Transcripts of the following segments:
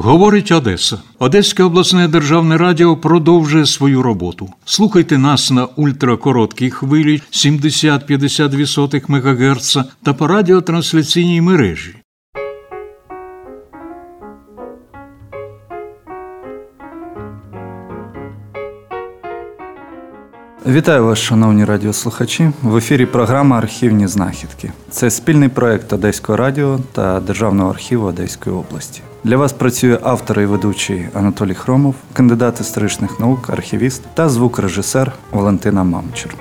Говорить Одеса. Одеське обласне державне радіо продовжує свою роботу. Слухайте нас на ультракороткій хвилі 70-52 МГц та по радіотрансляційній мережі. Вітаю вас, шановні радіослухачі. В ефірі програма «Архівні знахідки». Це спільний проєкт Одеського радіо та Державного архіву Одеської області. Для вас працює автор і ведучий Анатолій Хромов, кандидат історичних наук, архівіст та звукорежисер Валентина Мамчур.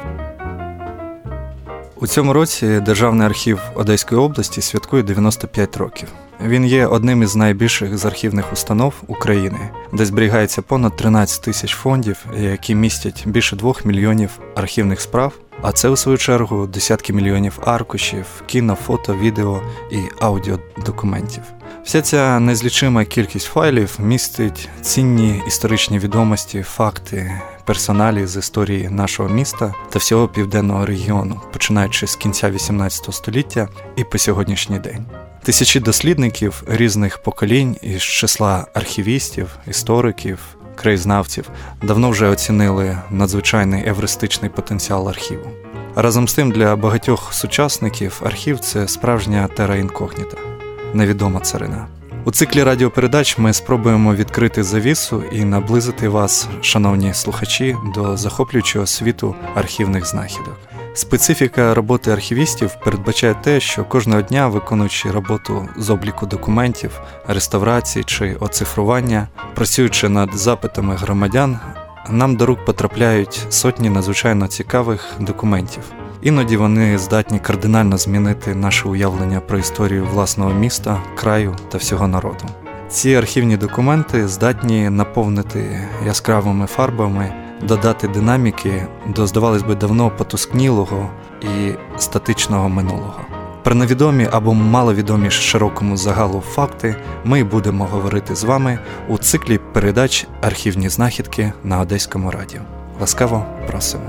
У цьому році Державний архів Одеської області святкує 95 років. Він є одним із найбільших з архівних установ України, де зберігається понад 13 тисяч фондів, які містять більше 2 мільйонів архівних справ, а це, у свою чергу, десятки мільйонів аркушів, кіно, фото, відео і аудіодокументів. Вся ця незлічима кількість файлів містить цінні історичні відомості, факти, персоналі з історії нашого міста та всього південного регіону, починаючи з кінця 18 століття і по сьогоднішній день. Тисячі дослідників різних поколінь із числа архівістів, істориків, краєзнавців давно вже оцінили надзвичайний евристичний потенціал архіву. Разом з тим, для багатьох сучасників архів – це справжня терра інкогніта, невідома царина. У циклі радіопередач ми спробуємо відкрити завісу і наблизити вас, шановні слухачі, до захоплюючого світу архівних знахідок. Специфіка роботи архівістів передбачає те, що кожного дня, виконуючи роботу з обліку документів, реставрації чи оцифрування, працюючи над запитами громадян, нам до рук потрапляють сотні надзвичайно цікавих документів. Іноді вони здатні кардинально змінити наше уявлення про історію власного міста, краю та всього народу. Ці архівні документи здатні наповнити яскравими фарбами, додати динаміки до, здавалось би, давно потускнілого і статичного минулого. Про невідомі або маловідомі широкому загалу факти ми будемо говорити з вами у циклі передач «Архівні знахідки» на Одеському радіо. Ласкаво просимо.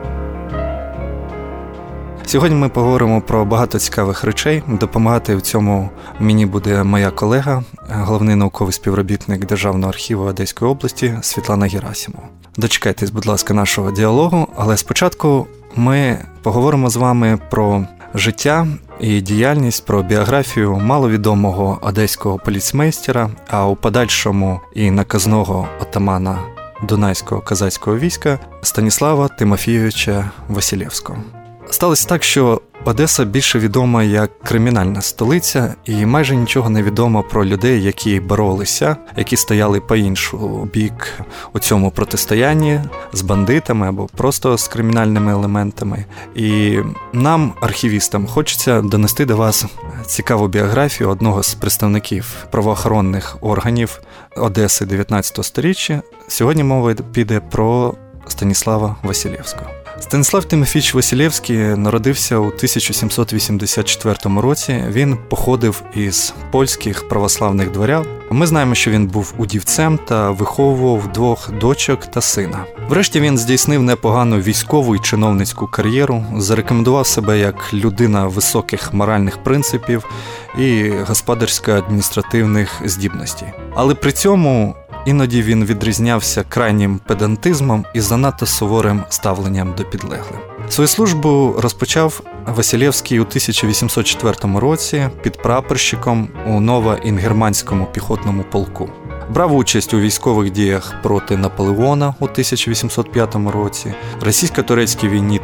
Сьогодні ми поговоримо про багато цікавих речей. Допомагати в цьому мені буде моя колега, головний науковий співробітник Державного архіву Одеської області Світлана Герасимова. Дочекайтесь, будь ласка, нашого діалогу, але спочатку ми поговоримо з вами про життя і діяльність, про біографію маловідомого одеського поліцмейстера, а у подальшому і наказного отамана Дунайського козацького війська Станіслава Тимофійовича Василєвського. Сталося так, що Одеса більше відома як кримінальна столиця, і майже нічого не відомо про людей, які боролися, які стояли по інший бік у цьому протистоянні з бандитами або просто з кримінальними елементами. І нам, архівістам, хочеться донести до вас цікаву біографію одного з представників правоохоронних органів Одеси 19 століття. Сьогодні мова піде про Станіслава Василєвського. Станіслав Тимофійович Василєвський народився у 1784 році. Він походив із польських православних дворян. Ми знаємо, що він був удівцем та виховував 2 дочок та сина. Врешті він здійснив непогану військову і чиновницьку кар'єру, зарекомендував себе як людина високих моральних принципів і господарсько-адміністративних здібностей. Але при цьому іноді він відрізнявся крайнім педантизмом і занадто суворим ставленням до підлеглих. Свою службу розпочав Василєвський у 1804 році під прапорщиком у Ново-Інгерманському піхотному полку. Брав участь у військових діях проти Наполеона у 1805 році, російсько-турецькій війні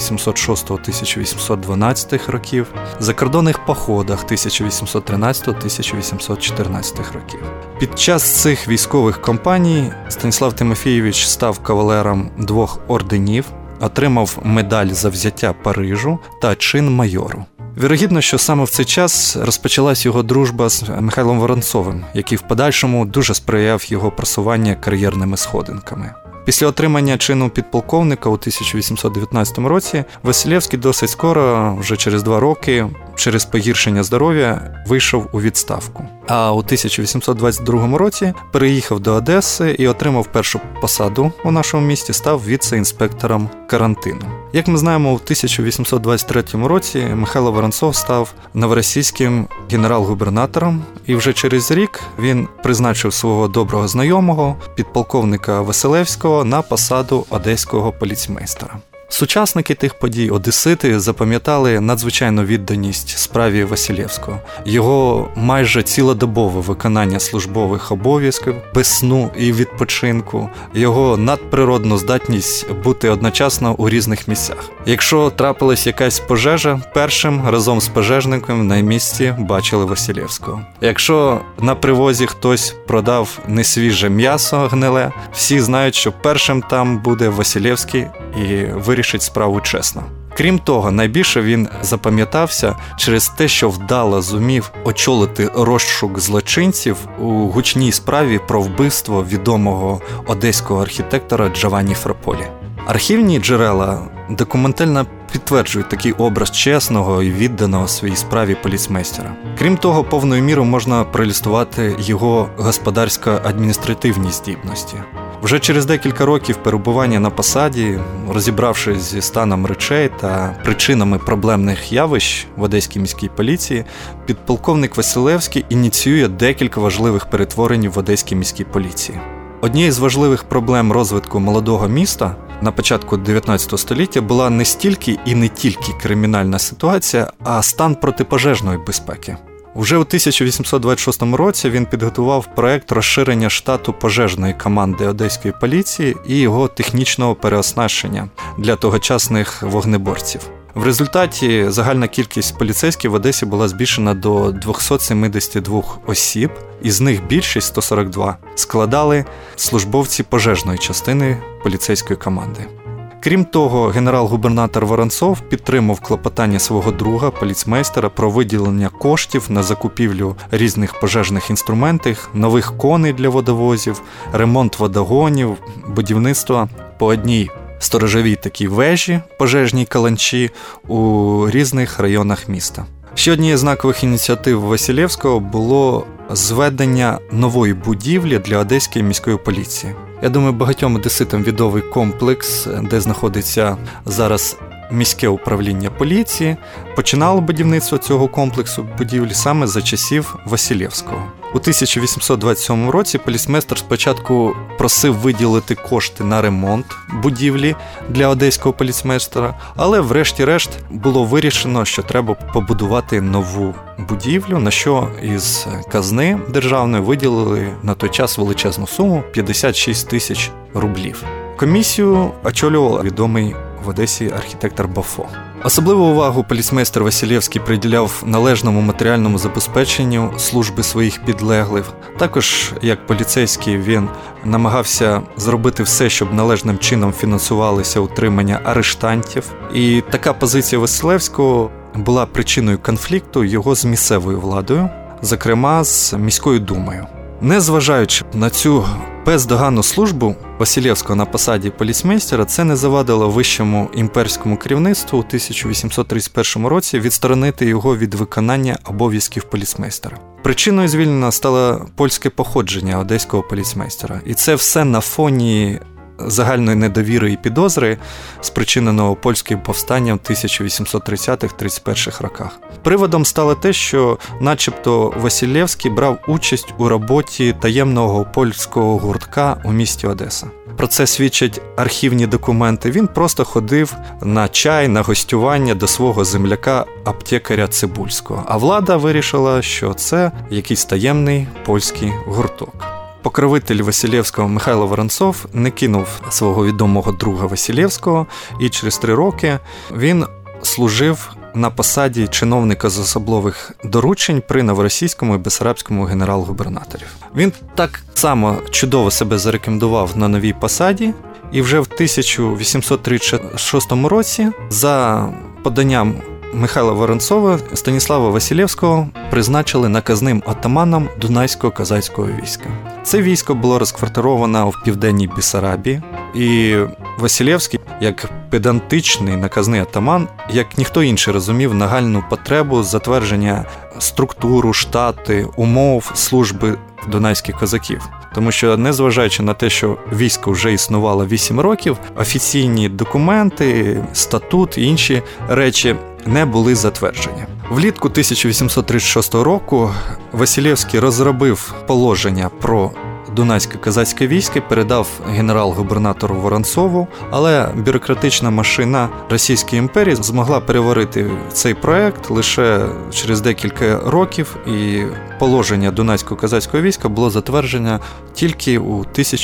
1806-1812 років, закордонних походах 1813-1814 років. Під час цих військових кампаній Станіслав Тимофійович став кавалером 2 орденів, отримав медаль за взяття Парижу та чин майору. Вірогідно, що саме в цей час розпочалась його дружба з Михайлом Воронцовим, який в подальшому дуже сприяв його просуванню кар'єрними сходинками. Після отримання чину підполковника у 1819 році Василєвський досить скоро, вже через 2 роки, через погіршення здоров'я, вийшов у відставку. А у 1822 році переїхав до Одеси і отримав першу посаду у нашому місті, став віце-інспектором карантину. Як ми знаємо, у 1823 році Михайло Воронцов став новоросійським генерал-губернатором, і вже через рік він призначив свого доброго знайомого, підполковника Василевського, на посаду одеського поліцмейстера. Сучасники тих подій, одесити, запам'ятали надзвичайну відданість справі Василевського, його майже цілодобове виконання службових обов'язків, без сну і відпочинку, його надприродну здатність бути одночасно у різних місцях. Якщо трапилась якась пожежа, першим разом з пожежником на місці бачили Василевського. Якщо на привозі хтось продав несвіже м'ясо гниле, всі знають, що першим там буде Василевський і вирішить справу чесно. Крім того, найбільше він запам'ятався через те, що вдало зумів очолити розшук злочинців у гучній справі про вбивство відомого одеського архітектора Джованні Фраполі. Архівні джерела документально підтверджують такий образ чесного і відданого своїй справі поліцмейстера. Крім того, повною мірою можна проілюструвати його господарсько-адміністративні здібності. Вже через декілька років перебування на посаді, розібравшись зі станом речей та причинами проблемних явищ в Одеській міській поліції, підполковник Василевський ініціює декілька важливих перетворень в Одеській міській поліції. Однією з важливих проблем розвитку молодого міста на початку 19 століття була не стільки і не тільки кримінальна ситуація, а стан протипожежної безпеки. Вже у 1826 році він підготував проект розширення штату пожежної команди Одеської поліції і його технічного переоснащення для тогочасних вогнеборців. В результаті загальна кількість поліцейських в Одесі була збільшена до 272 осіб, із них більшість, 142, складали службовці пожежної частини поліцейської команди. Крім того, генерал-губернатор Воронцов підтримав клопотання свого друга, поліцмейстера, про виділення коштів на закупівлю різних пожежних інструментів, нових коней для водовозів, ремонт водогонів, будівництво по одній сторожовій такій вежі, пожежній каланчі у різних районах міста. Ще однією з знакових ініціатив Василевського було зведення нової будівлі для Одеської міської поліції. Я думаю, багатьом одеситам відомий комплекс, де знаходиться зараз міське управління поліції. Починало будівництво цього комплексу будівлі саме за часів Василевського. У 1827 році поліцмейстер спочатку просив виділити кошти на ремонт будівлі для одеського поліцмейстера, але врешті-решт було вирішено, що треба побудувати нову будівлю, на що із казни державної виділили на той час величезну суму – 56 тисяч рублів. Комісію очолював відомий в Одесі архітектор Бафо. Особливу увагу поліцмейстер Василевський приділяв належному матеріальному забезпеченню служби своїх підлеглих. Також, як поліцейський, він намагався зробити все, щоб належним чином фінансувалося утримання арештантів. І така позиція Василевського була причиною конфлікту його з місцевою владою, зокрема з міською думою. Незважаючи на цю бездоганну службу Василевського на посаді поліцмейстера, це не завадило вищому імперському керівництву у 1831 році відсторонити його від виконання обов'язків поліцмейстера. Причиною звільнення стало польське походження одеського поліцмейстера. І це все на фоні загальної недовіри і підозри, спричиненого польським повстанням в 1830-31 роках. Приводом стало те, що начебто Василевський брав участь у роботі таємного польського гуртка у місті Одеса. Про це свідчать архівні документи. Він просто ходив на чай, на гостювання до свого земляка-аптекаря Цибульського. А влада вирішила, що це якийсь таємний польський гурток. Покровитель Василевського Михайло Воронцов не кинув свого відомого друга Василевського, і через 3 роки він служив на посаді чиновника з особливих доручень при новоросійському і бессарабському генерал-губернаторі. Він так само чудово себе зарекомендував на новій посаді, і вже в 1836 році за поданням Михайла Воронцова Станіслава Василевського призначили наказним отаманом Дунайського козацького війська. Це військо було розквартировано в південній Бессарабії, і Василевський, як педантичний наказний отаман, як ніхто інший розумів нагальну потребу затвердження структуру, штати, умов служби дунайських козаків. Тому що, незважаючи на те, що військо вже існувало 8 років, офіційні документи, статут і інші речі не були затверджені. Влітку 1836 року Василевський розробив положення про Дунайське козацьке військо, передав генерал-губернатору Воронцову, але бюрократична машина Російської імперії змогла переварити цей проект лише через декілька років, і положення Дунайського козацького війська було затверджено тільки у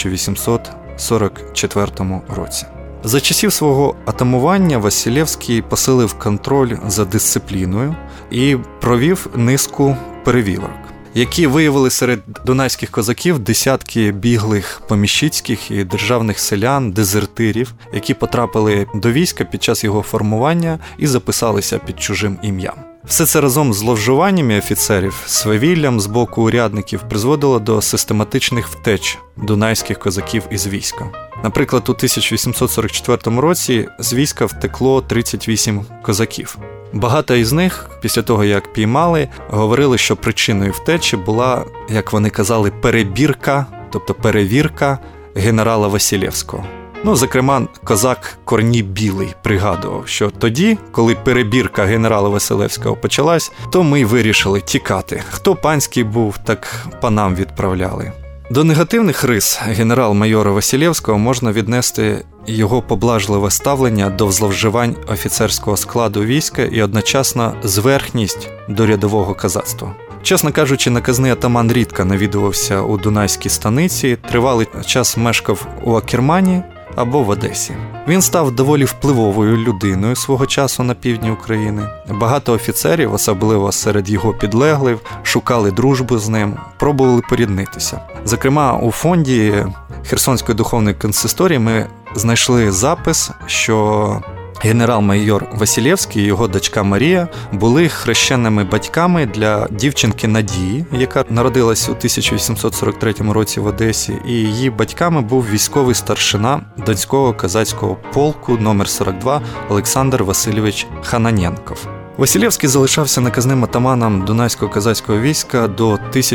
1844 році. За часів свого атамування Василевський посилив контроль за дисципліною і провів низку перевірок, які виявили серед дунайських козаків десятки біглих поміщицьких і державних селян, дезертирів, які потрапили до війська під час його формування і записалися під чужим ім'ям. Все це разом з зловживаннями офіцерів, свавіллям з боку урядників призводило до систематичних втеч дунайських козаків із війська. Наприклад, у 1844 році з війська втекло 38 козаків. Багато із них, після того, як піймали, говорили, що причиною втечі була, як вони казали, перебірка, тобто перевірка генерала Василевського. Зокрема, козак Корній Білий пригадував, що тоді, коли перебірка генерала Василевського почалась, то ми вирішили тікати. Хто панський був, так панам відправляли. До негативних рис генерал-майора Василевського можна віднести його поблажливе ставлення до зловживань офіцерського складу війська і одночасно зверхність до рядового козацтва. Чесно кажучи, наказний атаман рідко навідувався у дунайській станиці, тривалий час мешкав у Акермані або в Одесі. Він став доволі впливовою людиною свого часу на півдні України. Багато офіцерів, особливо серед його підлеглих, шукали дружби з ним, пробували поріднитися. Зокрема, у фонді Херсонської духовної консисторії ми знайшли запис, що генерал-майор Василевський і його дочка Марія були хрещеними батьками для дівчинки Надії, яка народилась у 1843 році в Одесі, і її батьками був військовий старшина Донського козацького полку номер 42 Олександр Васильович Хананенков. Василевський залишався наказним атаманом Дунайського козацького війська до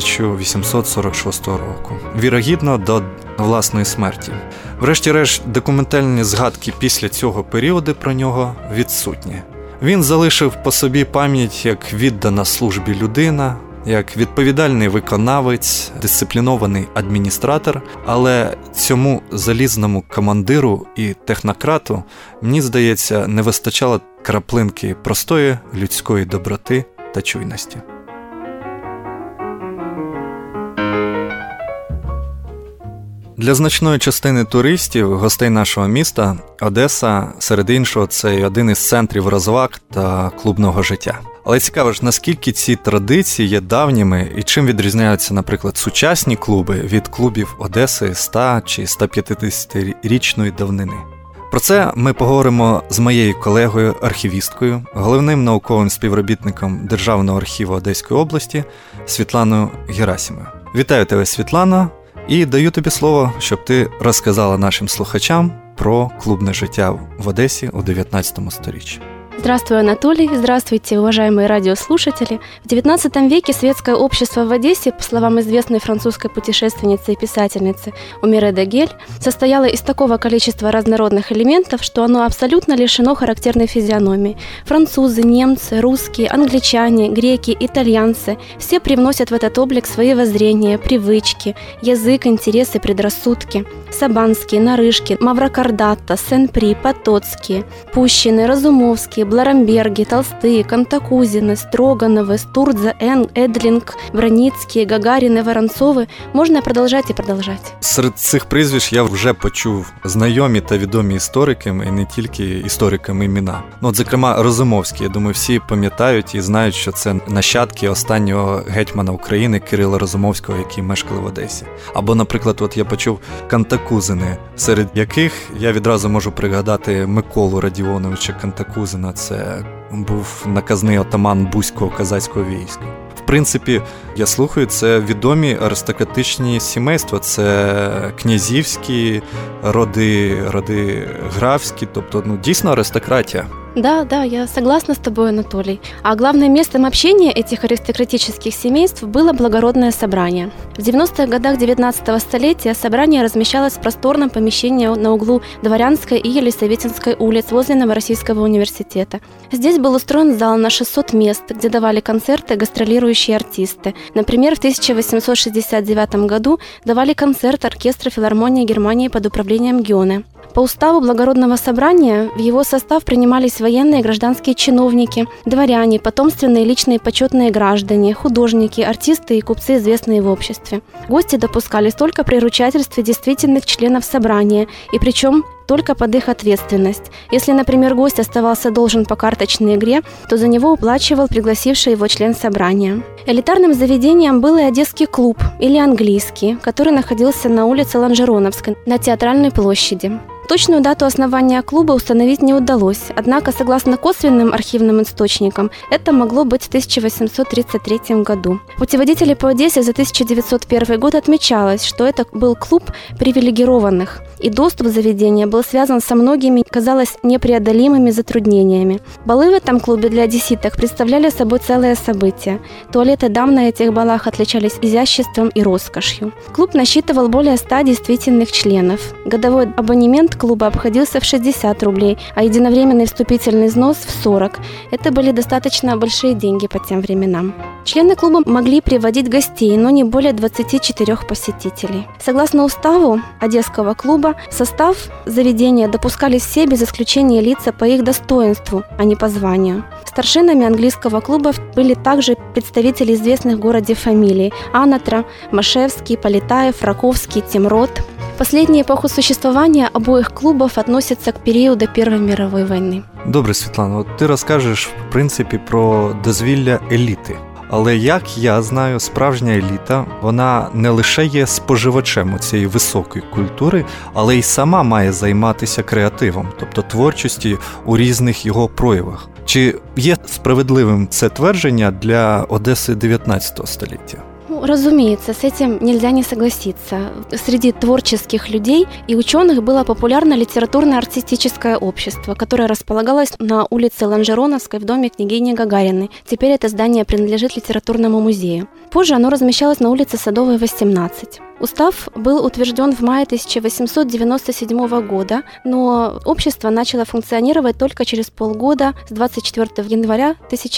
1846 року, вірогідно до власної смерті. Врешті-решт, документальні згадки після цього періоду про нього відсутні. Він залишив по собі пам'ять як віддана службі людина, як відповідальний виконавець, дисциплінований адміністратор, але цьому залізному командиру і технократу, мені здається, не вистачало краплинки простої людської доброти та чуйності. Для значної частини туристів, гостей нашого міста, Одеса, серед іншого, це один із центрів розваг та клубного життя. Але цікаво ж, наскільки ці традиції є давніми і чим відрізняються, наприклад, сучасні клуби від клубів Одеси 100 чи 150-річної давнини. Про це ми поговоримо з моєю колегою, архівісткою, головним науковим співробітником Державного архіву Одеської області Світланою Герасимовою. Вітаю тебе, Світлано, і даю тобі слово, щоб ти розказала нашим слухачам про клубне життя в Одесі у 19 сторіччі. Здравствуй, Анатолий. Здравствуйте, уважаемые радиослушатели. В XIX веке светское общество в Одессе, по словам известной французской путешественницы и писательницы Умире де Гель, состояло из такого количества разнородных элементов, что оно абсолютно лишено характерной физиономии. Французы, немцы, русские, англичане, греки, итальянцы – все привносят в этот облик свои воззрения, привычки, язык, интересы, предрассудки. Сабанские, Нарышкин, Маврокардатта, Сен-При, Потоцкие, Пущины, Разумовские, Бларамберги, Толстые, Кантакузины, Строгановы, Стурдза, Эдлинг, Браницкие, Гагарины, Воронцовы. Можна продовжати і продовжати. Серед цих прізвищ я вже почув знайомі та відомі історикам, і не тільки історикам імена. Зокрема, Разумовський. Я думаю, всі пам'ятають і знають, що це нащадки останнього гетьмана України Кирила Разумовського, який мешкали в Одесі. Або, наприклад, я почув Кантакузини, серед яких я відразу можу пригадати Миколу Радіоновича Кантакузина. Це був наказний отаман Бузького козацького війська. В принципі, я слухаю, це відомі аристократичні сімейства, це князівські, роди графські, тобто дійсно аристократія. Да, я согласна с тобой, Анатолий. А главным местом общения этих аристократических семейств было благородное собрание. В 90-х годах 19 столетия собрание размещалось в просторном помещении на углу Дворянской и Елисаветинской улиц возле Новороссийского университета. Здесь был устроен зал на 600 мест, где давали концерты гастролирующие артисты. Например, в 1869 году давали концерт оркестра филармонии Германии под управлением Гёне. По уставу благородного собрания в его состав принимались военные и гражданские чиновники, дворяне, потомственные личные почетные граждане, художники, артисты и купцы, известные в обществе. Гости допускались только при ручательстве действительных членов собрания, и причем только под их ответственность. Если, например, гость оставался должен по карточной игре, то за него уплачивал пригласивший его член собрания. Элитарным заведением был и Одесский клуб, или английский, который находился на улице Лонжероновской, на Театральной площади. Точную дату основания клуба установить не удалось, однако, согласно косвенным архивным источникам, это могло быть в 1833 году. В путеводителе по Одессе за 1901 год отмечалось, что это был клуб привилегированных, и доступ в заведение был связан со многими, казалось, непреодолимыми затруднениями. Балы в этом клубе для одесситок представляли собой целое событие. Туалеты дам на этих балах отличались изяществом и роскошью. Клуб насчитывал более 100 действительных членов. Годовой абонемент клуба обходился в 60 рублей, а единовременный вступительный взнос в 40. Это были достаточно большие деньги по тем временам. Члены клуба могли приводить гостей, но не более 24 посетителей. Согласно уставу Одесского клуба, в состав заведения допускались все без исключения лица по их достоинству, а не по званию. Старшинами английского клуба были также представители известных в городе фамилий: Анатра, Машевский, Полетаев, Раковский, Темрот. Последняя эпоха существования обоих клубов относится к періоду Первої мирової війни. Добре, Світлано, от ти розкажеш, в принципі, про дозвілля еліти. Але, як я знаю, справжня еліта, вона не лише є споживачем цієї високої культури, але й сама має займатися креативом, тобто творчості у різних його проявах. Чи є справедливим це твердження для Одеси 19 століття? Разумеется, с этим нельзя не согласиться. Среди творческих людей и ученых было популярно литературно-артистическое общество, которое располагалось на улице Лонжероновской в доме княгини Гагариной. Теперь это здание принадлежит литературному музею. Позже оно размещалось на улице Садовой, 18. Устав был утвержден в мае 1897 года, но общество начало функционировать только через полгода, с 24 января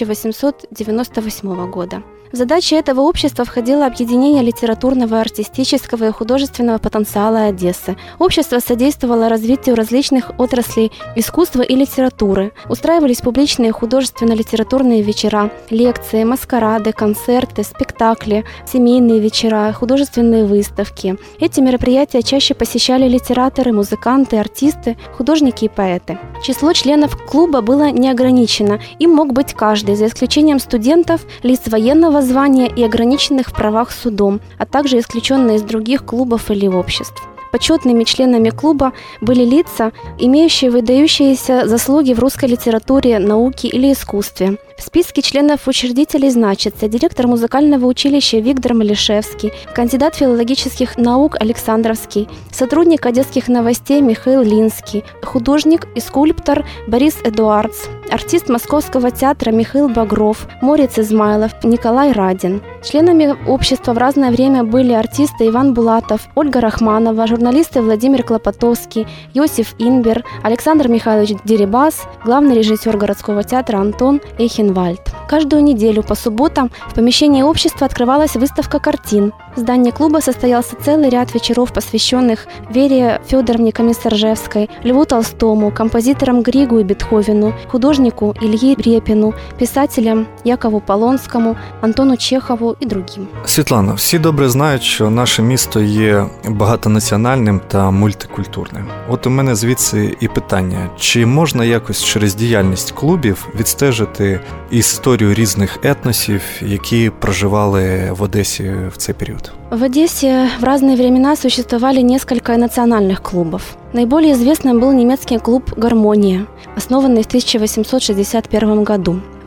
1898 года. В задачи этого общества входило объединение литературного, артистического и художественного потенциала Одессы. Общество содействовало развитию различных отраслей искусства и литературы. Устраивались публичные художественно-литературные вечера, лекции, маскарады, концерты, спектакли, семейные вечера, художественные выставки. Эти мероприятия чаще посещали литераторы, музыканты, артисты, художники и поэты. Число членов клуба было не ограничено, им мог быть каждый, за исключением студентов, лиц военного звания и ограниченных в правах судом, а также исключенные из других клубов или обществ. Почетными членами клуба были лица, имеющие выдающиеся заслуги в русской литературе, науке или искусстве. В списке членов-учредителей значится директор музыкального училища Виктор Малишевский, кандидат филологических наук Александровский, сотрудник одесских новостей Михаил Линский, художник и скульптор Борис Эдуардс, артист Московского театра Михаил Багров, Морец Измайлов, Николай Радин. Членами общества в разное время были артисты Иван Булатов, Ольга Рахманова, журналисты Владимир Клопотовский, Йосиф Инбер, Александр Михайлович Дерибас, главный режиссер городского театра Антон Эйхенвальд. Каждую неделю по субботам в помещении общества открывалась выставка картин. В здании клуба состоялся целый ряд вечеров, посвященных Вере Федоровне Комиссаржевской, Льву Толстому, композиторам Григу и Бетховену, художнику Илье Репину, писателям Якову Полонскому, Антону Чехову і другим. Світлано, всі добре знають, що наше місто є багатонаціональним та мультикультурним. От у мене звідси і питання, чи можна якось через діяльність клубів відстежити історію різних етносів, які проживали в Одесі в цей період? В Одессе в разные времена существовали несколько национальных клубов. Наиболее известным был немецкий клуб «Гармония», основанный в 1861 году.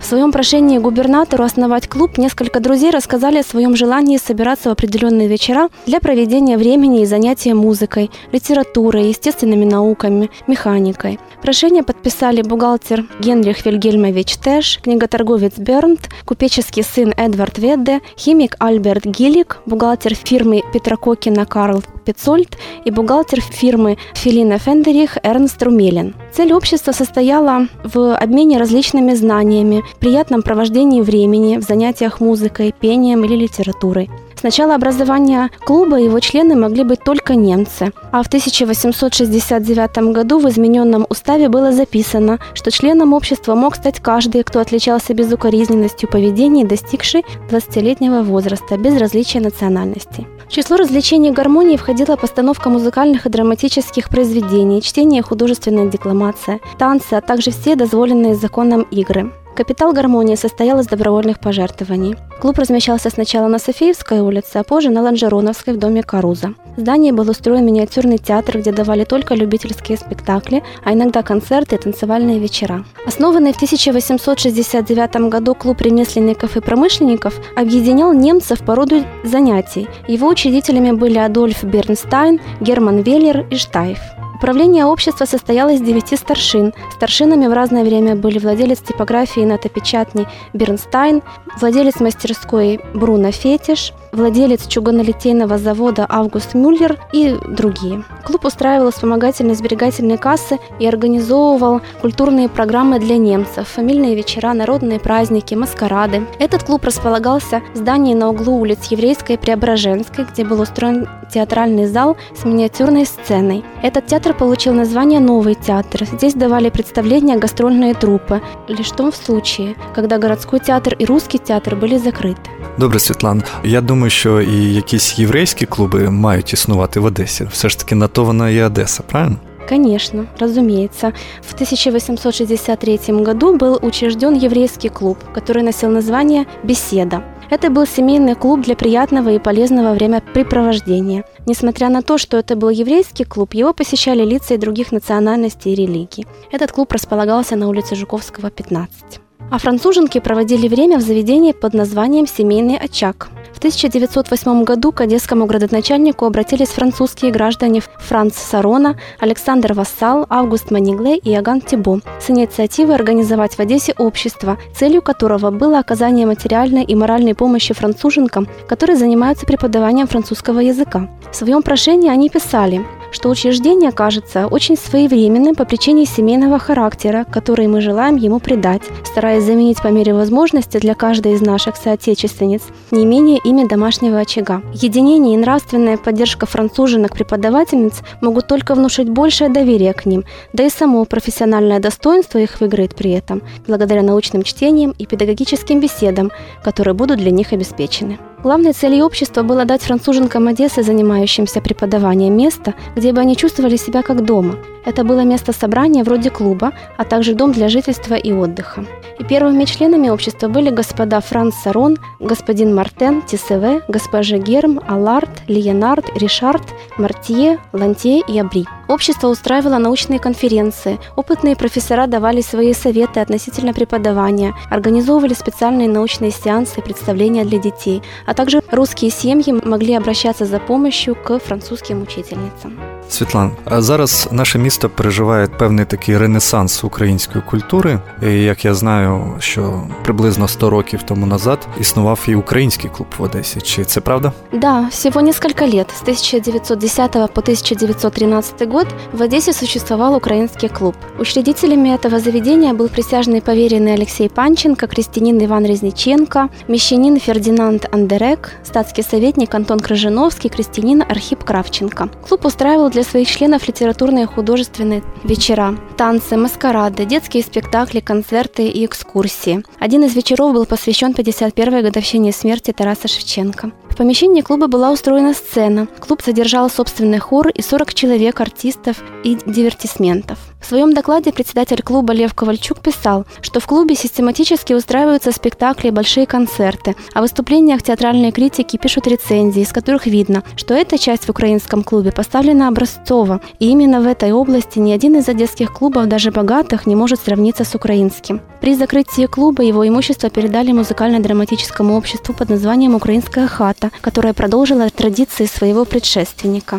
В своем прошении губернатору основать клуб несколько друзей рассказали о своем желании собираться в определенные вечера для проведения времени и занятия музыкой, литературой, естественными науками, механикой. Прошение подписали бухгалтер Генрих Вильгельмович Тэш, книготорговец Бернт, купеческий сын Эдвард Ведде, химик Альберт Гиллик, бухгалтер фирмы Петрококина Карл Петцольд и бухгалтер фирмы Филина Фендерих Эрнст Румелин. Цель общества состояла в обмене различными знаниями, приятном провождении времени в занятиях музыкой, пением или литературой. С начала образования клуба его члены могли быть только немцы, а в 1869 году в измененном уставе было записано, что членом общества мог стать каждый, кто отличался безукоризненностью поведения, достигший 20-летнего возраста, без различия национальности. В число развлечений гармонии входила постановка музыкальных и драматических произведений, чтение и художественная декламация, танцы, а также все дозволенные законом игры. Капитал гармонии состоял из добровольных пожертвований. Клуб размещался сначала на Софиевской улице, а позже на Ланжероновской в доме Каруза. В здании был устроен миниатюрный театр, где давали только любительские спектакли, а иногда концерты и танцевальные вечера. Основанный в 1869 году клуб ремесленников и промышленников объединял немцев по роду занятий. Его учредителями были Адольф Бернстайн, Герман Веллер и Штайф. Управление общества состояло из 9 старшин. Старшинами в разное время были владелец типографии и натопечатни Бернстайн, владелец мастерской Бруно Фетиш, владелец чугунолитейного завода Август Мюллер и другие. Клуб устраивал вспомогательные сберегательные кассы и организовывал культурные программы для немцев, фамильные вечера, народные праздники, маскарады. Этот клуб располагался в здании на углу улиц Еврейской и Преображенской, где был устроен театральный зал с миниатюрной сценой. Этот театр получил название «Новый театр». Здесь давали представления гастрольные труппы, лишь в том случае, когда городской театр и русский театр были закрыты. Добре, Світлана. Я думаю, що і якісь єврейські клуби мають існувати в Одесі. Все ж таки на то вона і Одеса, правильно? Конечно, разумеется. В 1863 году был учрежден еврейский клуб, который носил название «Беседа». Это был семейный клуб для приятного и полезного времяпрепровождения. Несмотря на то, что это был еврейский клуб, его посещали лица и других национальностей и религий. Этот клуб располагался на улице Жуковского, 15. А француженки проводили время в заведении под названием «Семейный очаг». В 1908 году к одесскому градоначальнику обратились французские граждане Франц Сарона, Александр Вассал, Август Манигле и Иоганн Тибо с инициативой организовать в Одессе общество, целью которого было оказание материальной и моральной помощи француженкам, которые занимаются преподаванием французского языка. В своем прошении они писали, что учреждение кажется очень своевременным по причине семейного характера, который мы желаем ему придать, стараясь заменить по мере возможности для каждой из наших соотечественниц не менее имя домашнего очага. Единение и нравственная поддержка француженок-преподавательниц могут только внушить большее доверие к ним, да и само профессиональное достоинство их выиграет при этом, благодаря научным чтениям и педагогическим беседам, которые будут для них обеспечены. Главной целью общества было дать француженкам Одессы, занимающимся преподаванием, место, где бы они чувствовали себя как дома. Это было место собрания вроде клуба, а также дом для жительства и отдыха. И первыми членами общества были господа Франц Сарон, господин Мартен, Тисеве, госпожа Герм, Аллард, Лиенард, Ришард, Мартье, Лантье и Абри. Общество устраивало научные конференции, опытные профессора давали свои советы относительно преподавания, организовывали специальные научные сеансы и представления для детей, а также русские семьи могли обращаться за помощью к французским учительницам. Світлана, а зараз наше місто переживає певний такий ренесанс української культури. І, як я знаю, що приблизно 100 років тому назад існував і український клуб в Одесі. Чи це правда? Да, всего несколько лет. С 1910 по 1913 год в Одессе существовал украинский клуб. Учредителями этого заведения был присяжный поверенный Алексей Панченко, крестьянин Иван Резниченко, мещанин Фердинанд Андерек, статский советник Антон Крыжиновский, крестьянин Архип Кравченко. Клуб устраивал для своих членов литературные и художественные вечера, танцы, маскарады, детские спектакли, концерты и экскурсии. Один из вечеров был посвящен 51-й годовщине смерти Тараса Шевченко. В помещении клуба была устроена сцена. Клуб содержал собственный хор и 40 человек, артистов и дивертисментов. В своем докладе председатель клуба Лев Ковальчук писал, что в клубе систематически устраиваются спектакли и большие концерты, а в выступлениях театральные критики пишут рецензии, из которых видно, что эта часть в украинском клубе поставлена образцово, и именно в этой области ни один из одесских клубов, даже богатых, не может сравниться с украинским. При закрытии клуба его имущество передали музыкально-драматическому обществу под названием «Украинская хата», которое продолжило традиции своего предшественника.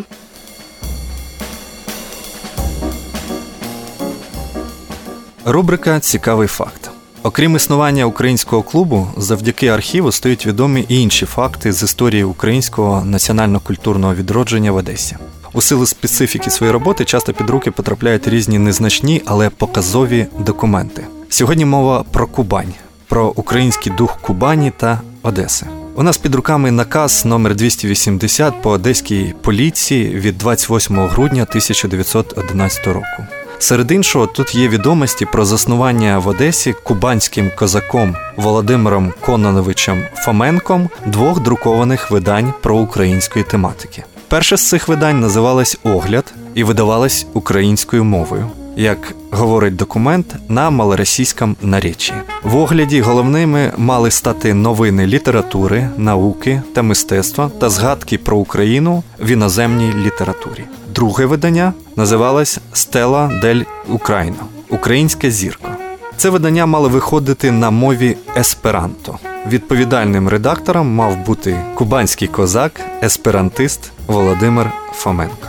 Рубрика «Цікавий факт». Окрім існування українського клубу, завдяки архіву стають відомі і інші факти з історії українського національно-культурного відродження в Одесі. У силу специфіки своєї роботи часто під руки потрапляють різні незначні, але показові документи. Сьогодні мова про Кубань, про український дух Кубані та Одеси. У нас під руками наказ номер 280 по одеській поліції від 28 грудня 1911 року. Серед іншого, тут є відомості про заснування в Одесі кубанським козаком Володимиром Кононовичем Фоменком 2 друкованих видань про української тематики. Перше з цих видань називалось «Огляд» і видавалось українською мовою, як говорить документ, на малоросійському наречі. В огляді головними мали стати новини літератури, науки та мистецтва та згадки про Україну в іноземній літературі. Друге видання називалось «Стела дель Україно» – «Українська зірка». Це видання мало виходити на мові есперанто. Відповідальним редактором мав бути кубанський козак, есперантист Володимир Фоменко.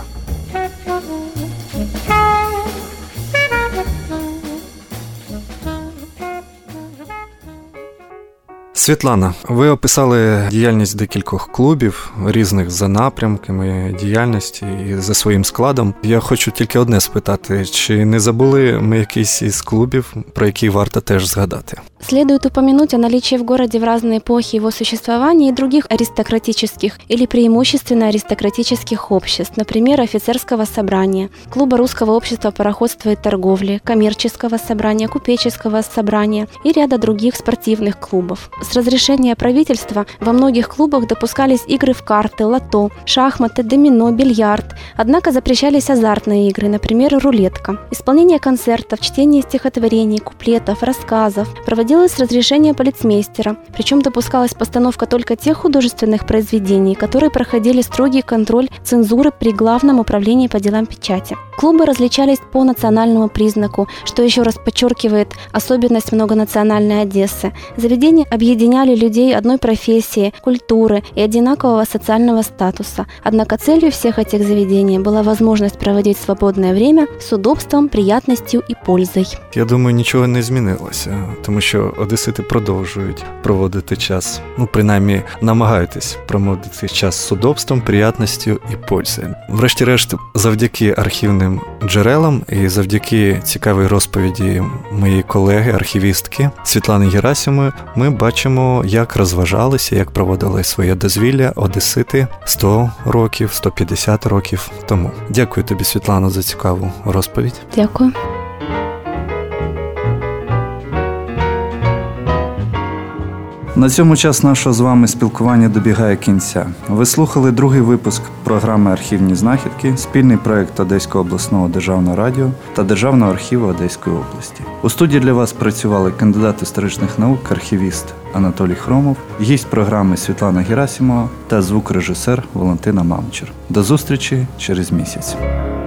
Світлана, ви описали діяльність декількох клубів, різних за напрямками діяльності і за своїм складом. Я хочу тільки одне спитати, чи не забули ми якийсь із клубів, про який варто теж згадати? Следует упомянуть о наличии в городе в разные эпохи его существования и других аристократических или преимущественно аристократических обществ, например, офицерского собрания, клуба русского общества пароходства и торговли, коммерческого собрания, купеческого собрания и ряда других спортивных клубов. С разрешения правительства во многих клубах допускались игры в карты, лото, шахматы, домино, бильярд, однако запрещались азартные игры, например, рулетка. Исполнение концертов, чтение стихотворений, куплетов, рассказов проводилось с разрешения полицмейстера, причем допускалась постановка только тех художественных произведений, которые проходили строгий контроль цензуры при Главном управлении по делам печати. Клубы различались по национальному признаку, что еще раз подчеркивает особенность многонациональной Одессы. Заведения объединяли людей одной профессии, культуры и одинакового социального статуса. Однако целью всех этих заведений была возможность проводить свободное время с удобством, приятностью и пользой. Я думаю, нічого не змінилося, тому що одесити продовжують проводити час. Принаймні, намагаються проводити час з удобством, приятністю і пользою. Врешті-решт, завдяки архівним джерелам і завдяки цікавій розповіді моєї колеги, архівістки Світлани Герасимової, ми бачимо, як розважалися, як проводили своє дозвілля одесити 100 років, 150 років тому. Дякую тобі, Світлано, за цікаву розповідь. Дякую. На цьому час нашого з вами спілкування добігає кінця. Ви слухали другий випуск програми «Архівні знахідки», спільний проєкт Одеського обласного державного радіо та Державного архіву Одеської області. У студії для вас працювали кандидат історичних наук, архівіст Анатолій Хромов, гість програми Світлана Герасимова та звукорежисер Валентина Мамчур. До зустрічі через місяць.